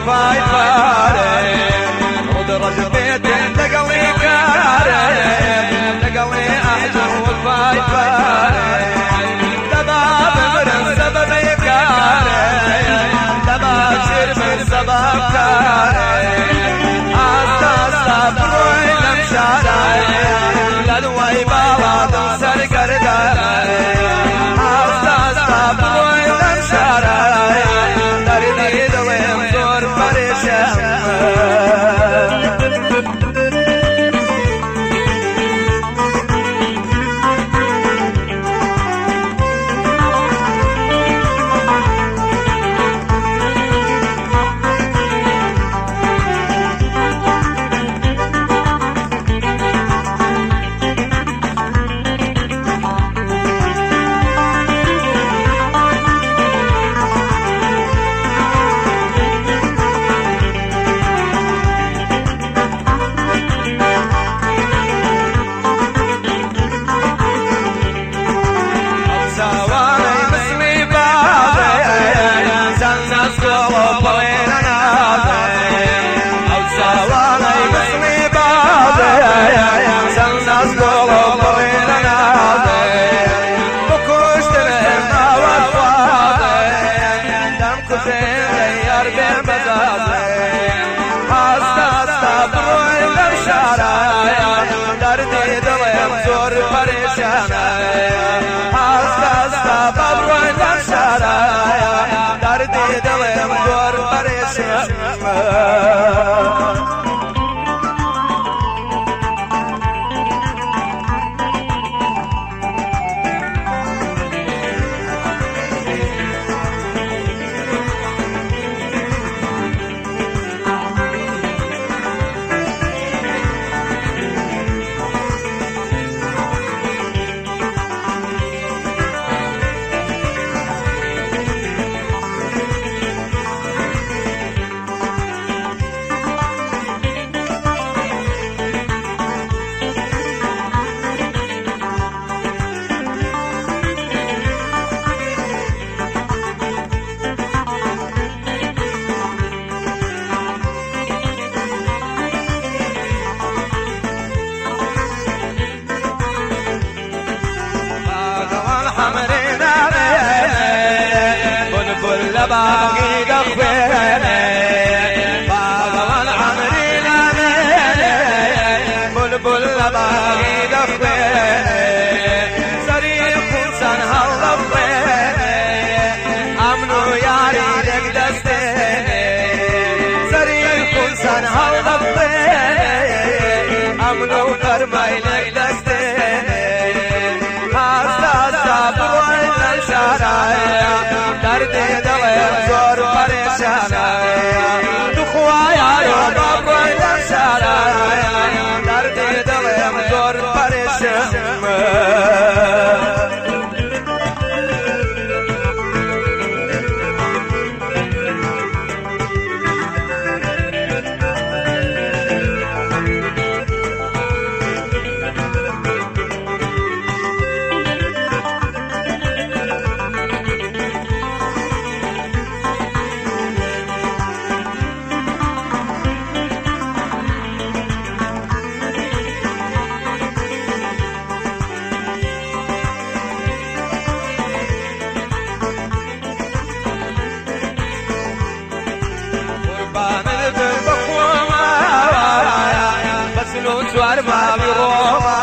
والفاي فاري ودرج بيت لقلي كاري لقلي أحجر والفاي فاري دباب من سبب يكاري دباشر من سبب كاري أستا بروي لمشاري لدوي بالا سرقر داري أستا بروي لمشاري دردي دوي مزور فريشان دردي دلم زور پریشانه هستا بابروی لمشاره دردی دلم زور پریشانه باقي دخويني باغوان عمري لاني بلبل باقي دخويني سريق انسان هالضفيني امنو ياري لك دستيني سريق انسان هالضفيني امنو كرمي لك دستيني هاستا بروي للشرايا دردي دلم زور پریشانه دخوایا یا بابروی لمشاره دردی دلم زور پریشانه سوار ما بيروما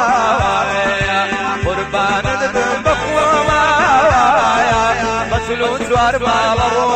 قربان الدم بخوما مسلون سوار ما بيروما